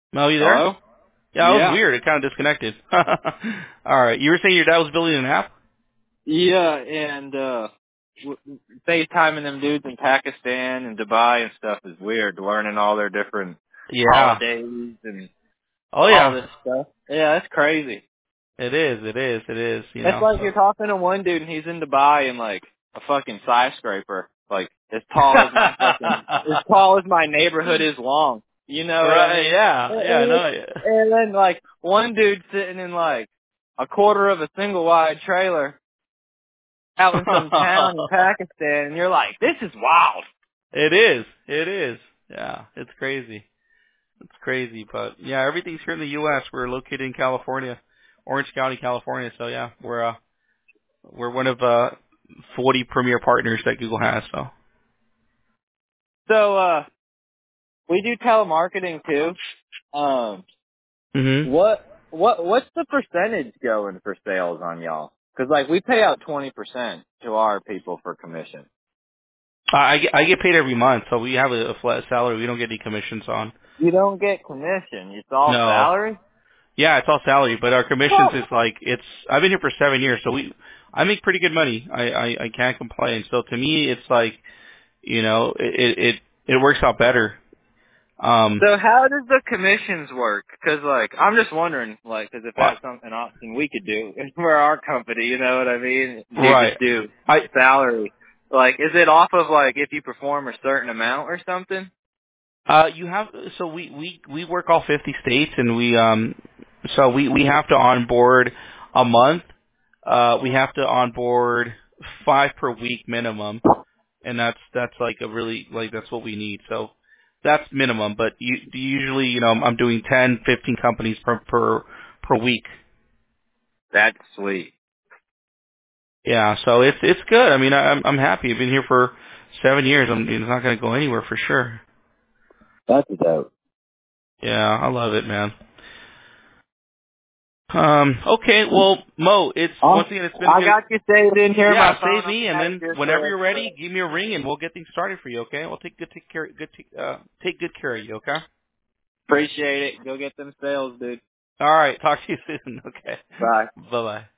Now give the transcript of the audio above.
Mo, you there? Hello? Yeah, that was Yeah. weird. It kind of disconnected. All right. You were saying your dad was building an app? Yeah, and FaceTiming them dudes in Pakistan and Dubai and stuff is weird, learning all their different Yeah. holidays and Oh all yeah. this stuff. Yeah, that's crazy. It is. It is. It is. You It's know. like you're talking to one dude and he's in Dubai in like a fucking skyscraper, like as tall as my neighborhood is long. You know what I Right. mean? Yeah. Yeah. And, No. and then like one dude sitting in like a quarter of a single wide trailer out in some town in Pakistan, and you're like, this is wild. It is. It is. Yeah. It's crazy. It's crazy, but yeah, everything's here in the U.S. We're located in California, Orange County, California. So yeah, we're one of 40 premier partners that Google has. So. So, we do telemarketing too. Mhm. What's the percentage going for sales on y'all? Cause like we pay out 20% to our people for commission. I get paid every month, so we have a flat salary. We don't get any commissions on. You don't get commission. It's all No. salary? Yeah, it's all salary, but our commissions What? is like it's. I've been here for 7 years, so I make pretty good money. I can't complain. So to me, it's like it works out better. So how does the commissions work? Cause like, I'm just wondering, like, cause if What? that's an option we could do for our company, you know what I mean? Do Right. just do I salary. Like, is it off of like if you perform a certain amount or something? you have so we work all 50 states, and we have to onboard a month. We have to onboard 5 per week minimum, and that's like a really like that's what we need. So that's minimum, but usually I'm doing 10, 15 companies per week. That's sweet. Yeah, so it's good. I mean, I'm happy. I've been here for 7 years. It's not going to go anywhere for sure. That's dope. Yeah, I love it, man. Okay, well, Mo, it's once again it's been I good. got you saved in here. Yeah, My phone. save I'm me, gonna and add then you whenever for. you're ready, give me a ring, and we'll get things started for you. Okay? We'll take good care of you. Okay? Appreciate it. Go get them sales, dude. All right. Talk to you soon. Okay. Bye. Bye bye.